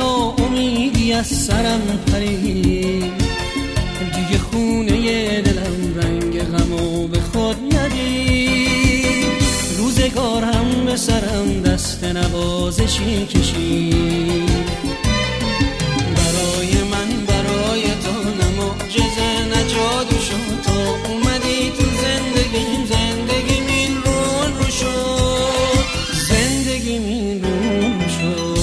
ناامیدی از سرم پرید، دیگه خونه دلم رنگ غمو به خود ندید. روزگارم به سرم دست نوازشی کشید. برای من برای تو نه معجزه نه جادو شد، تو اومدی تو زندگیم، زندگیم این رو شد، زندگیم این رو شد.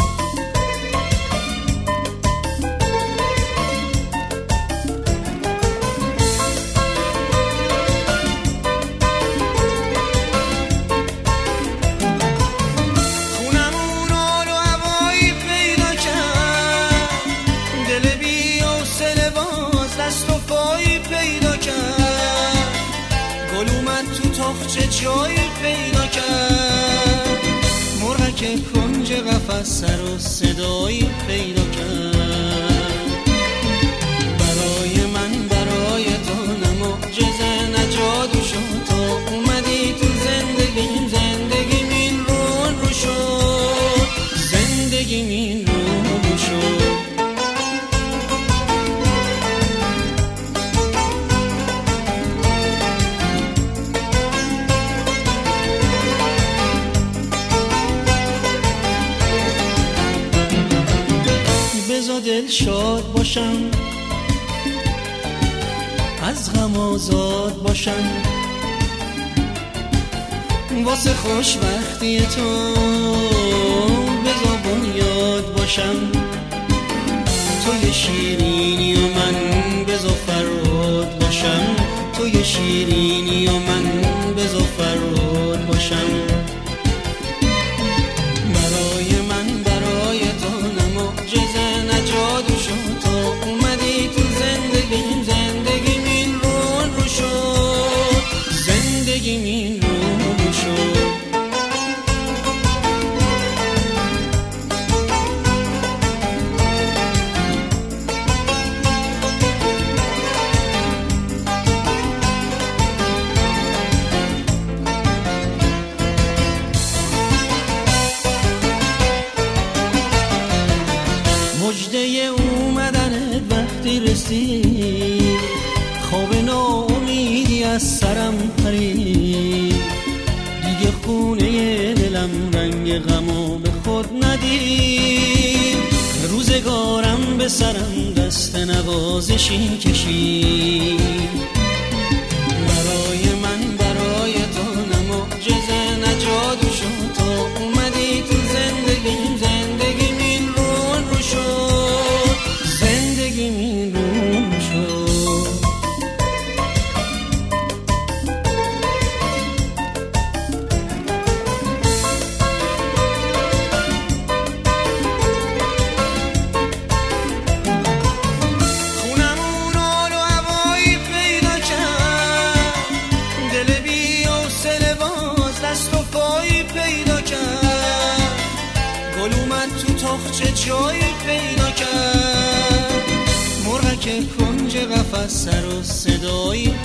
چه جایی پیدا کرد، مرغک کنج قفس سر و صدایی پیدا کرد. برای من برای تو نه معجزه نه جادو شد، تو اومدی تو زندگیم، زندگیم این رو شد، زندگیم این رو شد. بذار دل شاد باشم، از غم آزاد باشم، واسه خوشبختی تو بذار بنیاد باشم. تو یه شیرینی و من بذار فرهاد باشم، تو یه شیرینی و من بذار فرهاد باشم. برای من برای تو نه معجزه نه جادو شد، تو اومدی تو زندگیم، زندگیم این رو شد، زندگیم این رو شد. مژده اومدنت وقتی رسید، خواب ناامیدی از سرم پرید. دیگه خونه دلم رنگ غمو به خود ندید. روزگارم به سرم دست نوازشی کشید. برای من برای تو نه معجزه نه جادو شد، تو اومدی تو زندگیم، زندگیم این رو شد، زندگیم این رو شد. خونمون آل و هوایی پیدا کرد، دل بی حوصله باز دست و پایی پیدا کرد. گل اومد تو تاخچه جایی پیدا کرد، مرغک کنج قفس سر و صدایی